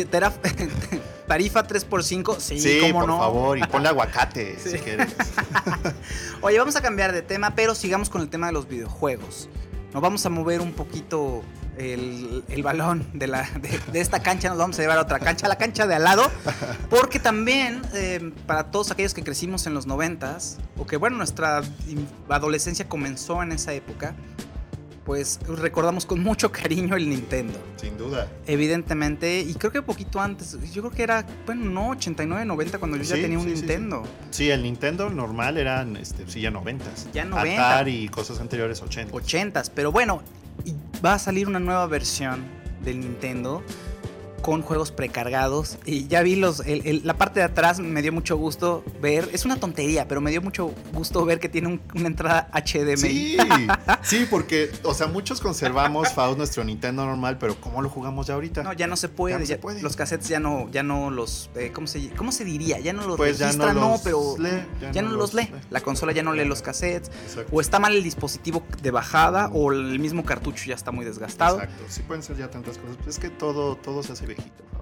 [SPEAKER 2] Tarifa tres por cinco, sí,
[SPEAKER 3] sí
[SPEAKER 2] cómo
[SPEAKER 3] por
[SPEAKER 2] no.
[SPEAKER 3] por favor, y ponle aguacate sí. si quieres.
[SPEAKER 2] Oye, vamos a cambiar de tema, pero sigamos con el tema de los videojuegos. Nos vamos a mover un poquito el, el balón de, la, de, de esta cancha, nos vamos a llevar a otra cancha, a la cancha de al lado, porque también eh, para todos aquellos que crecimos en los noventas, o que bueno, nuestra adolescencia comenzó en esa época, pues recordamos con mucho cariño el Nintendo.
[SPEAKER 3] Sin duda.
[SPEAKER 2] Evidentemente, y creo que poquito antes, yo creo que era, bueno, no, ochenta y nueve, noventa, cuando yo sí, ya tenía un sí, Nintendo.
[SPEAKER 3] Sí, sí. sí, el Nintendo normal eran, este, sí, ya noventas.
[SPEAKER 2] Ya noventa.
[SPEAKER 3] Atari y cosas anteriores, ochentas.
[SPEAKER 2] Ochentas, pero bueno, y va a salir una nueva versión del Nintendo con juegos precargados, y ya vi los el, el, la parte de atrás, me dio mucho gusto ver, es una tontería, pero me dio mucho gusto ver que tiene un, una entrada H D M I.
[SPEAKER 3] Sí, sí, porque, o sea, muchos conservamos, Faust, nuestro Nintendo normal, pero ¿cómo lo jugamos ya ahorita?
[SPEAKER 2] No, ya no se puede,
[SPEAKER 3] ya no
[SPEAKER 2] ya,
[SPEAKER 3] se puede.
[SPEAKER 2] Los cassettes ya no, ya no los, eh, ¿cómo se, cómo se diría? Ya no los
[SPEAKER 3] pues
[SPEAKER 2] registra,
[SPEAKER 3] ya no,
[SPEAKER 2] no
[SPEAKER 3] los
[SPEAKER 2] pero
[SPEAKER 3] lee,
[SPEAKER 2] ya, ya no, no los lee. lee. La consola ya no lee los cassettes.
[SPEAKER 3] Exacto.
[SPEAKER 2] O está mal el dispositivo de bajada, mm. o el mismo cartucho ya está muy desgastado.
[SPEAKER 3] Exacto, sí pueden ser ya tantas cosas, pues es que todo, todo se hace viejito, Faust.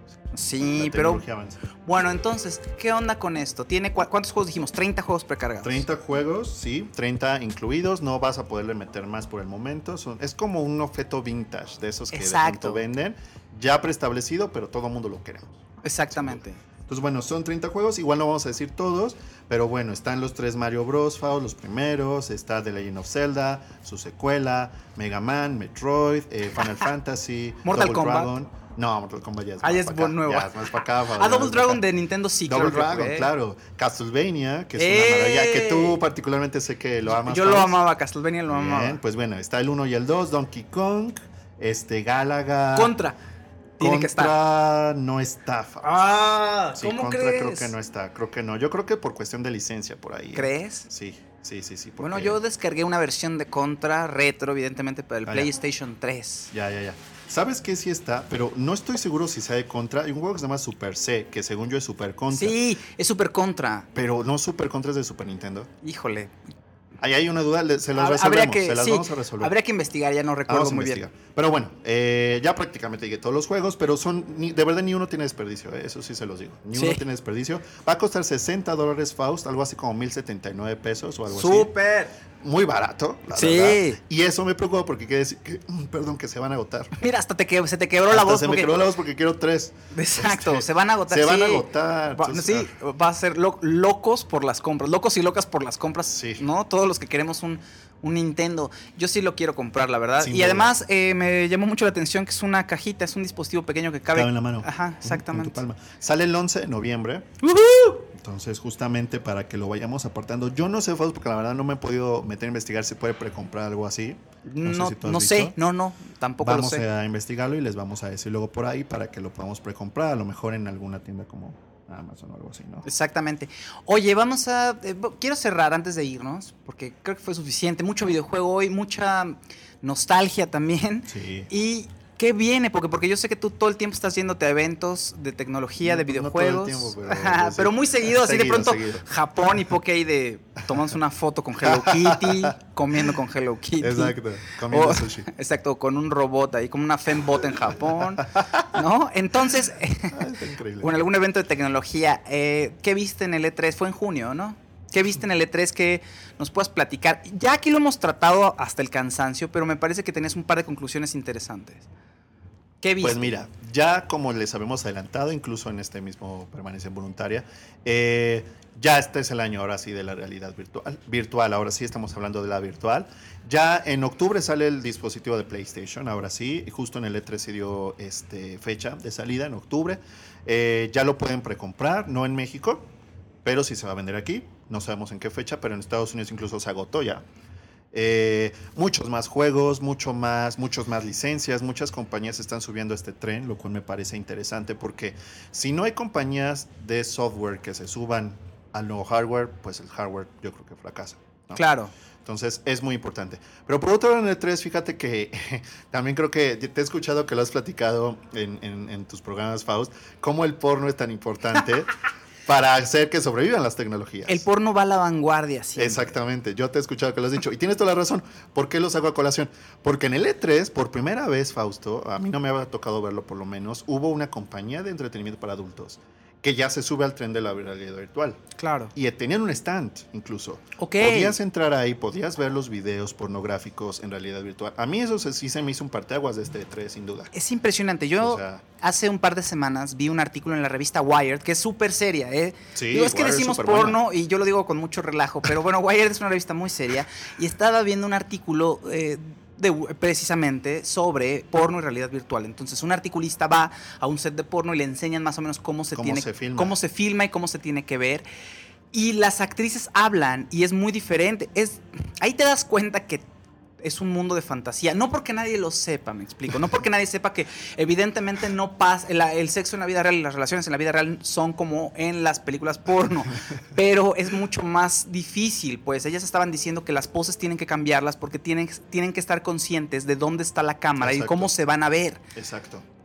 [SPEAKER 2] Sí,
[SPEAKER 3] la
[SPEAKER 2] pero
[SPEAKER 3] avanza.
[SPEAKER 2] Bueno, entonces, ¿qué onda con esto? ¿Tiene cu- ¿Cuántos juegos dijimos? treinta juegos precargados.
[SPEAKER 3] treinta juegos, sí, treinta incluidos, no vas a poderle meter más por el momento. Son, es como un objeto vintage de esos que
[SPEAKER 2] Exacto.
[SPEAKER 3] de pronto venden, ya preestablecido, pero todo el mundo lo queremos.
[SPEAKER 2] Exactamente.
[SPEAKER 3] Entonces, bueno, son treinta juegos, igual no vamos a decir todos, pero bueno, están los tres Mario Bros. Faust, los primeros, está The Legend of Zelda, su secuela, Mega Man, Metroid, eh, Final Fantasy,
[SPEAKER 2] Mortal
[SPEAKER 3] Double
[SPEAKER 2] Kombat.
[SPEAKER 3] Dragon. No, Mortal Kombat ya es
[SPEAKER 2] Ah,
[SPEAKER 3] más
[SPEAKER 2] ya es
[SPEAKER 3] para acá.
[SPEAKER 2] nuevo.
[SPEAKER 3] Ya es más para acá.
[SPEAKER 2] Ah, Double Dragon de Nintendo sí.
[SPEAKER 3] Double
[SPEAKER 2] creo que
[SPEAKER 3] Dragon,
[SPEAKER 2] fue.
[SPEAKER 3] claro. Castlevania, que es
[SPEAKER 2] ¡Ey!
[SPEAKER 3] una maravilla, que tú particularmente sé que lo amas.
[SPEAKER 2] Yo lo
[SPEAKER 3] Faust.
[SPEAKER 2] amaba, Castlevania lo
[SPEAKER 3] Bien,
[SPEAKER 2] amaba.
[SPEAKER 3] pues bueno, está el uno y el dos, Donkey Kong, este, Galaga.
[SPEAKER 2] Contra. Tiene que estar.
[SPEAKER 3] Contra no está. Faust.
[SPEAKER 2] Ah,
[SPEAKER 3] Sí,
[SPEAKER 2] ¿cómo
[SPEAKER 3] Contra
[SPEAKER 2] crees?
[SPEAKER 3] creo que no está, creo que no. Yo creo que por cuestión de licencia por ahí. ¿eh?
[SPEAKER 2] ¿Crees?
[SPEAKER 3] Sí, sí, sí, sí.
[SPEAKER 2] Bueno,
[SPEAKER 3] porque-
[SPEAKER 2] yo descargué una versión de Contra retro, evidentemente, para el
[SPEAKER 3] Ah, ya.
[SPEAKER 2] PlayStation tres.
[SPEAKER 3] Ya, ya, ya. ¿Sabes qué? Sí está, pero no estoy seguro si sea de Contra. Hay un juego que se llama Super C, que según yo es Super Contra.
[SPEAKER 2] Sí, es Super Contra.
[SPEAKER 3] Pero no Super Contra es de Super Nintendo.
[SPEAKER 2] Híjole.
[SPEAKER 3] Ahí hay una duda, le- se las
[SPEAKER 2] Hab-
[SPEAKER 3] resolvemos,
[SPEAKER 2] habría que,
[SPEAKER 3] se las
[SPEAKER 2] sí,
[SPEAKER 3] vamos a resolver.
[SPEAKER 2] habría que investigar, ya no recuerdo
[SPEAKER 3] Vamos a
[SPEAKER 2] muy
[SPEAKER 3] investigar.
[SPEAKER 2] bien.
[SPEAKER 3] Pero bueno, eh, ya prácticamente llegué todos los juegos, pero son ni- de verdad ni uno tiene desperdicio, eh, eso sí se los digo. Ni
[SPEAKER 2] Sí.
[SPEAKER 3] uno tiene desperdicio. Va a costar sesenta dólares Faust, algo así como mil setenta y nueve pesos o algo así.
[SPEAKER 2] ¡Súper!
[SPEAKER 3] Muy barato, la
[SPEAKER 2] Sí.
[SPEAKER 3] verdad. Y eso me preocupa porque quiere decir que, mm, perdón, que se van a agotar.
[SPEAKER 2] Mira, hasta te que, se te quebró la
[SPEAKER 3] Hasta
[SPEAKER 2] voz.
[SPEAKER 3] se
[SPEAKER 2] porque-
[SPEAKER 3] me quebró la voz porque quiero tres.
[SPEAKER 2] Exacto,
[SPEAKER 3] Este,
[SPEAKER 2] se van a agotar.
[SPEAKER 3] Se van a
[SPEAKER 2] sí.
[SPEAKER 3] agotar.
[SPEAKER 2] Va-
[SPEAKER 3] entonces,
[SPEAKER 2] sí,
[SPEAKER 3] ah,
[SPEAKER 2] va a ser lo- locos por las compras. Locos y locas por las compras.
[SPEAKER 3] Sí.
[SPEAKER 2] ¿No? Todos los que queremos un, un Nintendo. Yo sí lo quiero comprar, la verdad.
[SPEAKER 3] Sin
[SPEAKER 2] y
[SPEAKER 3] duda.
[SPEAKER 2] además eh, me llamó mucho la atención que es una cajita, es un dispositivo pequeño que cabe.
[SPEAKER 3] cabe en la mano.
[SPEAKER 2] Ajá,
[SPEAKER 3] En tu
[SPEAKER 2] exactamente.
[SPEAKER 3] palma. Sale el once de noviembre.
[SPEAKER 2] ¡Uhú!
[SPEAKER 3] Entonces, justamente para que lo vayamos apartando. Yo no sé, Faust, porque la verdad no me he podido meter a investigar si puede precomprar algo así.
[SPEAKER 2] No,
[SPEAKER 3] sé
[SPEAKER 2] no,
[SPEAKER 3] si tú has
[SPEAKER 2] sé,
[SPEAKER 3] visto.
[SPEAKER 2] no, no, tampoco
[SPEAKER 3] Vamos
[SPEAKER 2] lo sé.
[SPEAKER 3] a investigarlo y les vamos a decir luego por ahí para que lo podamos precomprar. A lo mejor en alguna tienda como Amazon o algo así, ¿no?
[SPEAKER 2] Exactamente. Oye, vamos a... eh, quiero cerrar antes de irnos, porque creo que fue suficiente. Mucho videojuego hoy, mucha nostalgia también.
[SPEAKER 3] Sí.
[SPEAKER 2] Y ¿qué viene? Porque, porque yo sé que tú todo el tiempo estás yéndote a eventos de tecnología,
[SPEAKER 3] No,
[SPEAKER 2] de
[SPEAKER 3] pues no todo el
[SPEAKER 2] videojuegos.
[SPEAKER 3] tiempo, pero-
[SPEAKER 2] Ajá,
[SPEAKER 3] pero sí.
[SPEAKER 2] pero muy seguido, así de
[SPEAKER 3] Seguido,
[SPEAKER 2] pronto
[SPEAKER 3] seguido.
[SPEAKER 2] Japón y poke ahí de tomamos una foto con Hello Kitty, comiendo con Hello Kitty.
[SPEAKER 3] Exacto, comiendo
[SPEAKER 2] O-
[SPEAKER 3] sushi.
[SPEAKER 2] Exacto, con un robot ahí, como una fembot en Japón, ¿no? Entonces,
[SPEAKER 3] Ah, está increíble.
[SPEAKER 2] o en algún evento de tecnología, eh, ¿qué viste en el E tres? Fue en junio, ¿no? ¿Qué viste en el E tres que nos puedas platicar? Ya aquí lo hemos tratado hasta el cansancio, pero me parece que tenías un par de conclusiones interesantes. ¿Qué viste?
[SPEAKER 3] Pues mira, ya como les habíamos adelantado, incluso en este mismo permanencia voluntaria, eh, ya este es el año ahora sí de la realidad virtual. Virtual, ahora sí estamos hablando de la virtual. Ya en octubre sale el dispositivo de PlayStation, ahora sí, y justo en el E tres se dio este, fecha de salida en octubre. Eh, ya lo pueden precomprar, no en México, pero sí se va a vender aquí. No sabemos en qué fecha, pero en Estados Unidos incluso se agotó ya. Eh, muchos más juegos, mucho más, muchos más licencias, muchas compañías están subiendo este tren, lo cual me parece interesante porque si no hay compañías de software que se suban al nuevo hardware, pues el hardware yo creo que fracasa, ¿no?
[SPEAKER 2] Claro.
[SPEAKER 3] Entonces es muy importante. Pero por otro lado en el E tres, fíjate que también creo que te he escuchado que lo has platicado en, en, en tus programas, Faust, cómo el porno es tan importante para hacer que sobrevivan las tecnologías.
[SPEAKER 2] El porno va a la vanguardia, sí.
[SPEAKER 3] Exactamente, yo te he escuchado que lo has dicho y tienes toda la razón. ¿Por qué los hago a colación? Porque en el E tres, por primera vez, Fausto, a mí no me había tocado verlo por lo menos, hubo una compañía de entretenimiento para adultos que ya se sube al tren de la realidad virtual.
[SPEAKER 2] Claro.
[SPEAKER 3] Y tenían un stand, incluso.
[SPEAKER 2] Ok.
[SPEAKER 3] Podías entrar ahí, podías ver los videos pornográficos en realidad virtual. A mí eso se- sí se me hizo un parteaguas de este E tres, sin duda.
[SPEAKER 2] Es impresionante. Yo
[SPEAKER 3] O sea-
[SPEAKER 2] hace un par de semanas vi un artículo en la revista Wired, que es súper seria, ¿eh?
[SPEAKER 3] Sí,
[SPEAKER 2] Digo, es que
[SPEAKER 3] Wired es
[SPEAKER 2] decimos
[SPEAKER 3] superbuena.
[SPEAKER 2] porno y yo lo digo con mucho relajo, pero bueno, Wired es una revista muy seria y estaba viendo un artículo eh, de, precisamente sobre porno y realidad virtual. Entonces, un articulista va a un set de porno y le enseñan más o menos cómo se
[SPEAKER 3] Cómo
[SPEAKER 2] tiene,
[SPEAKER 3] se filma.
[SPEAKER 2] cómo se filma y cómo se tiene que ver. Y las actrices hablan y es muy diferente. Es, ahí te das cuenta que es un mundo de fantasía. No porque nadie lo sepa, me explico. No porque nadie sepa que evidentemente no pasa, el, el sexo en la vida real y las relaciones en la vida real son como en las películas porno. Pero es mucho más difícil, pues. Ellas estaban diciendo que las poses tienen que cambiarlas porque tienen, tienen que estar conscientes de dónde está la cámara y
[SPEAKER 3] Exacto.
[SPEAKER 2] cómo se van a ver.
[SPEAKER 3] Exacto.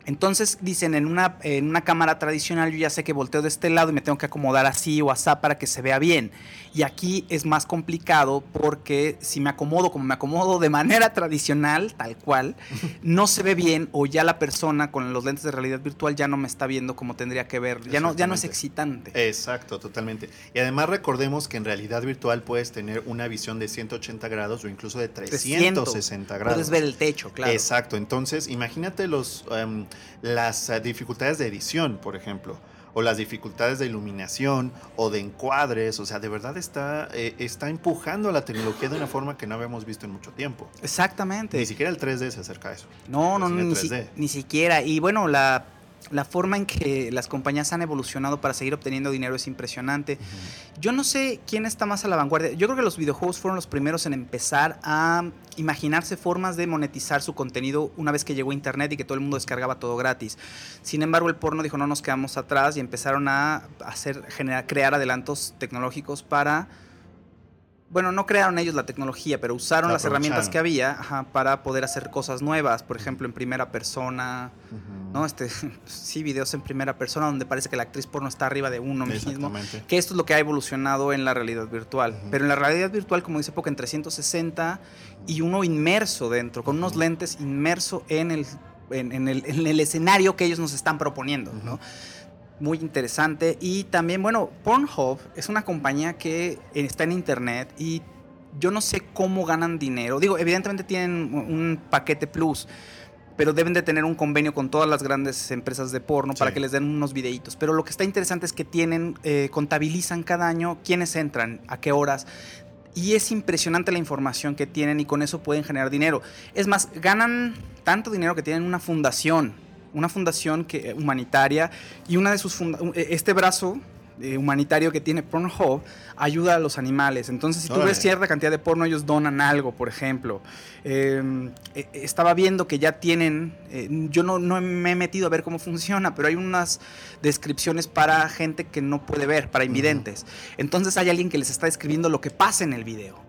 [SPEAKER 2] Entonces dicen, en una, en una cámara tradicional yo ya sé que volteo de este lado y me tengo que acomodar así o así para que se vea bien. Y aquí es más complicado porque si me acomodo como me acomodo de manera tradicional, tal cual, no se ve bien o ya la persona con los lentes de realidad virtual ya no me está viendo como tendría que ver. Ya no, ya no es excitante.
[SPEAKER 3] Exacto, totalmente. Y además recordemos que en realidad virtual puedes tener una visión de ciento ochenta grados o incluso de trescientos sesenta grados.
[SPEAKER 2] Puedes ver el techo, claro.
[SPEAKER 3] Exacto. Entonces, imagínate los, um, las uh, dificultades de edición, por ejemplo. O las dificultades de iluminación o de encuadres, o sea, de verdad está, eh, está empujando a la tecnología de una forma que no habíamos visto en mucho tiempo.
[SPEAKER 2] Exactamente.
[SPEAKER 3] Ni siquiera el tres D se acerca a eso.
[SPEAKER 2] No, no, no, ni, si, ni siquiera. Y bueno, la, la forma en que las compañías han evolucionado para seguir obteniendo dinero es impresionante. Uh-huh. Yo no sé quién está más a la vanguardia. Yo creo que los videojuegos fueron los primeros en empezar a imaginarse formas de monetizar su contenido una vez que llegó Internet y que todo el mundo descargaba todo gratis. Sin embargo, el porno dijo, no nos quedamos atrás y empezaron a hacer, generar, crear adelantos tecnológicos para... Bueno, no crearon ellos la tecnología, pero usaron la las herramientas que había ajá, para poder hacer cosas nuevas. Por ejemplo, en primera persona, uh-huh. ¿no? Este, sí, videos en primera persona donde parece que la actriz porno está arriba de uno mismo. Que esto es lo que ha evolucionado en la realidad virtual. Uh-huh. Pero en la realidad virtual, como dice Poca, en trescientos sesenta y uno inmerso dentro, con uh-huh. unos lentes inmerso en el, en, en, el, en el escenario que ellos nos están proponiendo, uh-huh. ¿no? Muy interesante. Y también, bueno, Pornhub es una compañía que está en internet y yo no sé cómo ganan dinero. Digo, evidentemente tienen un paquete plus, pero deben de tener un convenio con todas las grandes empresas de porno sí. para que les den unos videitos. Pero lo que está interesante es que tienen, eh, contabilizan cada año quiénes entran, a qué horas. Y es impresionante la información que tienen y con eso pueden generar dinero. Es más, ganan tanto dinero que tienen una fundación. Una fundación que, humanitaria y una de sus funda- este brazo eh, humanitario que tiene Pornhub ayuda a los animales. Entonces, si tú Órale. ves cierta cantidad de porno, ellos donan algo, por ejemplo. Eh, eh, estaba viendo que ya tienen, eh, yo no, no me he metido a ver cómo funciona, pero hay unas descripciones para gente que no puede ver, para invidentes. Uh-huh. Entonces hay alguien que les está describiendo lo que pasa en el video.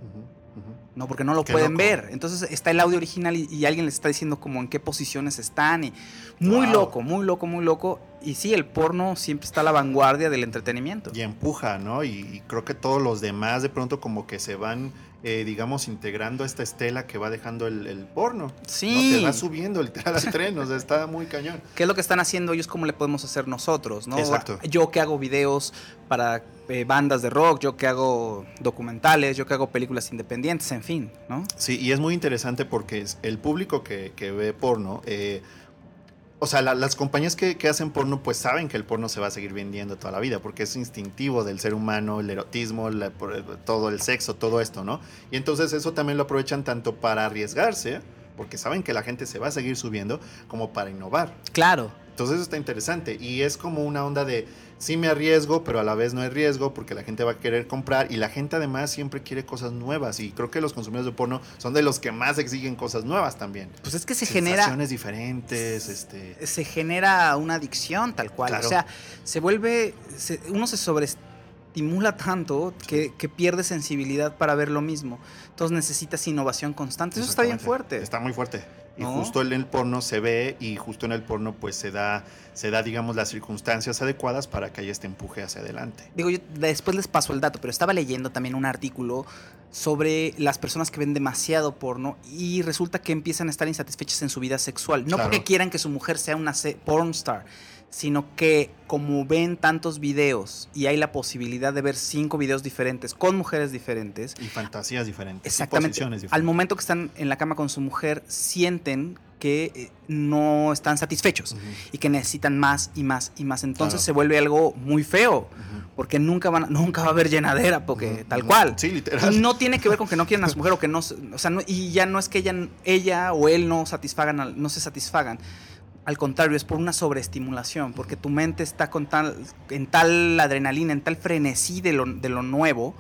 [SPEAKER 2] No, porque no lo qué pueden loco. ver. Entonces está el audio original y, y alguien les está diciendo como en qué posiciones están. Y muy wow. loco, muy loco, muy loco. Y sí, el porno siempre está a la vanguardia del entretenimiento.
[SPEAKER 3] Y empuja, ¿no? Y, y creo que todos los demás de pronto como que se van, eh, digamos, integrando a esta estela que va dejando el, el porno.
[SPEAKER 2] Sí.
[SPEAKER 3] ¿no? Te va subiendo literal al tren, o sea, está muy cañón.
[SPEAKER 2] ¿Qué es lo que están haciendo ellos? ¿Cómo le podemos hacer nosotros? ¿no?
[SPEAKER 3] Exacto.
[SPEAKER 2] Yo que hago videos para eh, bandas de rock, yo que hago documentales, yo que hago películas independientes, en fin, ¿no?
[SPEAKER 3] Sí, y es muy interesante porque el público que, que ve porno... Eh, O sea, la, las compañías que, que hacen porno pues saben que el porno se va a seguir vendiendo toda la vida porque es instintivo del ser humano, el erotismo, la, todo el sexo, todo esto, ¿no? Y entonces eso también lo aprovechan tanto para arriesgarse, porque saben que la gente se va a seguir subiendo, como para innovar.
[SPEAKER 2] Claro.
[SPEAKER 3] Entonces eso está interesante y es como una onda de sí me arriesgo, pero a la vez no hay riesgo porque la gente va a querer comprar y la gente además siempre quiere cosas nuevas y creo que los consumidores de porno son de los que más exigen cosas nuevas también.
[SPEAKER 2] Pues es que se genera...
[SPEAKER 3] Sensaciones diferentes, este...
[SPEAKER 2] Se genera una adicción tal cual, claro. O sea, se vuelve... Se, uno se sobreestimula tanto que, sí. que pierde sensibilidad para ver lo mismo. Entonces necesitas innovación constante. Eso está bien fuerte.
[SPEAKER 3] Está muy fuerte. Y
[SPEAKER 2] ¿no?
[SPEAKER 3] justo en el porno se ve y justo en el porno pues se da, se da digamos las circunstancias adecuadas para que haya este empuje hacia adelante.
[SPEAKER 2] Digo, yo después les paso el dato, pero estaba leyendo también un artículo sobre las personas que ven demasiado porno y resulta que empiezan a estar insatisfechas en su vida sexual. No claro. porque quieran que su mujer sea una pornstar, sino que como ven tantos videos y hay la posibilidad de ver cinco videos diferentes con mujeres diferentes.
[SPEAKER 3] Y fantasías diferentes.
[SPEAKER 2] Exactamente.
[SPEAKER 3] Y posiciones diferentes.
[SPEAKER 2] Al momento que están en la cama con su mujer, sienten que no están satisfechos uh-huh. y que necesitan más y más y más. Entonces claro. se vuelve algo muy feo, uh-huh. porque nunca, van, nunca va a haber llenadera, porque uh-huh. tal cual.
[SPEAKER 3] Sí, literal.
[SPEAKER 2] Y no tiene que ver con que no quieran a su mujer o que no, o sea, no, y ya no es que ella, ella o él no satisfagan, no se satisfagan. Al contrario, es por una sobreestimulación, porque tu mente está con tal, en tal adrenalina, en tal frenesí de lo, de lo nuevo,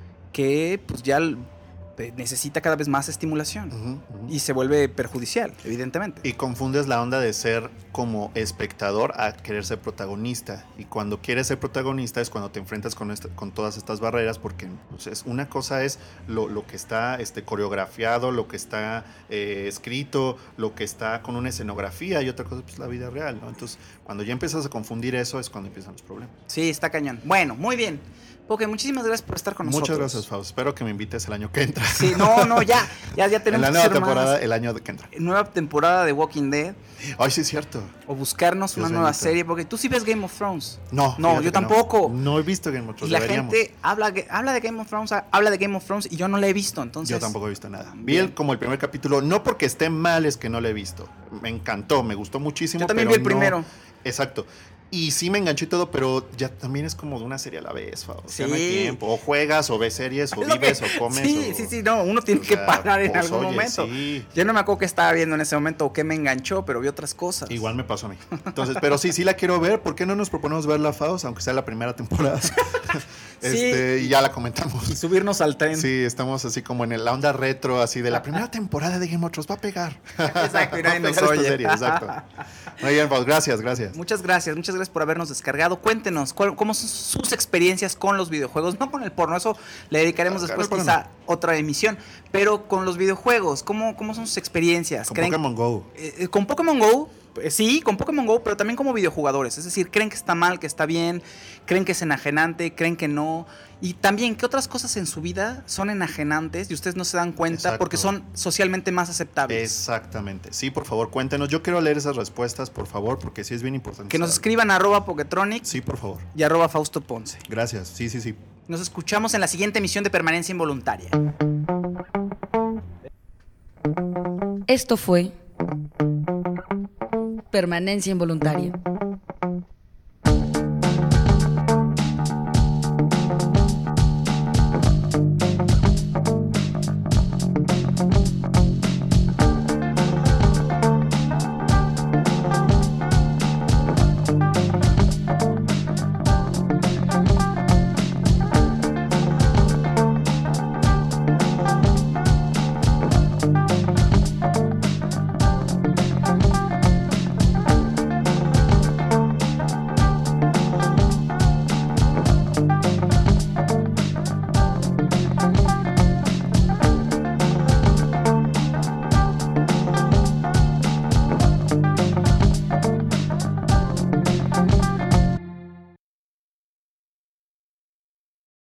[SPEAKER 2] que pues ya necesita cada vez más estimulación uh-huh, uh-huh. y se vuelve perjudicial, evidentemente.
[SPEAKER 3] Y confundes la onda de ser como espectador a querer ser protagonista. Y cuando quieres ser protagonista es cuando te enfrentas con, esta, con todas estas barreras, porque pues, es, una cosa es lo, lo que está este, coreografiado, lo que está eh, escrito, lo que está con una escenografía, y otra cosa es pues, la vida real, ¿no? Entonces, cuando ya empiezas a confundir eso es cuando empiezan los problemas.
[SPEAKER 2] Sí, está cañón. Bueno, muy bien. Poke, muchísimas gracias por estar con
[SPEAKER 3] Muchas
[SPEAKER 2] nosotros.
[SPEAKER 3] Muchas gracias, Fausto. Espero que me invites el año que entra.
[SPEAKER 2] Sí, no, no, ya. Ya, ya tenemos
[SPEAKER 3] en la nueva
[SPEAKER 2] que ser
[SPEAKER 3] temporada,
[SPEAKER 2] más.
[SPEAKER 3] el año que entra.
[SPEAKER 2] Nueva temporada de Walking Dead.
[SPEAKER 3] Ay, sí, es cierto.
[SPEAKER 2] O buscarnos
[SPEAKER 3] Dios
[SPEAKER 2] una nueva
[SPEAKER 3] bendito.
[SPEAKER 2] serie. Porque tú sí ves Game of Thrones.
[SPEAKER 3] No,
[SPEAKER 2] No, yo tampoco.
[SPEAKER 3] No. no he visto Game of Thrones.
[SPEAKER 2] Y la
[SPEAKER 3] Deberíamos.
[SPEAKER 2] gente habla, habla de Game of Thrones, habla de Game of Thrones y yo no la he visto, entonces.
[SPEAKER 3] Yo tampoco he visto nada.
[SPEAKER 2] Bien.
[SPEAKER 3] Vi el, como el primer capítulo, no porque esté mal, es que no lo he visto. Me encantó, me gustó muchísimo.
[SPEAKER 2] Yo también
[SPEAKER 3] pero
[SPEAKER 2] vi el
[SPEAKER 3] no-
[SPEAKER 2] primero.
[SPEAKER 3] Exacto. Y sí me enganché y todo, pero ya también es como de una serie a la vez, Fausto.
[SPEAKER 2] Sí.
[SPEAKER 3] Ya no hay tiempo. O juegas, o ves series, o
[SPEAKER 2] Es lo
[SPEAKER 3] vives,
[SPEAKER 2] que-
[SPEAKER 3] o comes.
[SPEAKER 2] Sí,
[SPEAKER 3] o-
[SPEAKER 2] sí, sí, no, uno tiene
[SPEAKER 3] o
[SPEAKER 2] que
[SPEAKER 3] sea,
[SPEAKER 2] parar en
[SPEAKER 3] pues,
[SPEAKER 2] algún
[SPEAKER 3] oye,
[SPEAKER 2] momento.
[SPEAKER 3] sí.
[SPEAKER 2] Yo no me acuerdo qué estaba viendo en ese momento o qué me enganchó, pero vi otras cosas.
[SPEAKER 3] Igual me pasó a mí. Entonces, pero sí, sí la quiero ver. ¿Por qué no nos proponemos verla, Faust? Aunque sea la primera temporada. este, y ya la comentamos.
[SPEAKER 2] Y subirnos al tren.
[SPEAKER 3] Sí, estamos así como en el- la onda retro, así de la primera temporada de Game of Thrones va a pegar.
[SPEAKER 2] Exacto, y nadie
[SPEAKER 3] Va a
[SPEAKER 2] nos
[SPEAKER 3] pegar esta
[SPEAKER 2] oye.
[SPEAKER 3] serie, exacto. Muy bien, Faust, gracias, gracias.
[SPEAKER 2] Muchas gracias, muchas gracias por habernos descargado. Cuéntenos cuál- cómo son sus experiencias con los videojuegos, no con el porno, eso le dedicaremos
[SPEAKER 3] Ah,
[SPEAKER 2] después
[SPEAKER 3] con el
[SPEAKER 2] quizá otra emisión, pero con los videojuegos, ¿cómo, cómo son sus experiencias?
[SPEAKER 3] Con
[SPEAKER 2] ¿Creen-
[SPEAKER 3] Pokémon Go.
[SPEAKER 2] eh, eh, con Pokémon Go, eh, sí, con Pokémon Go, pero también como videojugadores, es decir, ¿creen que está mal, que está bien? ¿Creen que es enajenante? ¿Creen que no? Y también, ¿qué otras cosas en su vida son enajenantes y ustedes no se dan cuenta
[SPEAKER 3] Exacto.
[SPEAKER 2] porque son socialmente más aceptables?
[SPEAKER 3] Exactamente. Sí, por favor, cuéntenos. Yo quiero leer esas respuestas, por favor, porque sí es bien importante.
[SPEAKER 2] Que nos
[SPEAKER 3] saber.
[SPEAKER 2] escriban a arroba Poketronic
[SPEAKER 3] Sí, por favor.
[SPEAKER 2] y arroba Fausto Ponce.
[SPEAKER 3] Gracias. Sí, sí, sí.
[SPEAKER 2] Nos escuchamos en la siguiente emisión de Permanencia Involuntaria.
[SPEAKER 1] Esto fue Permanencia Involuntaria.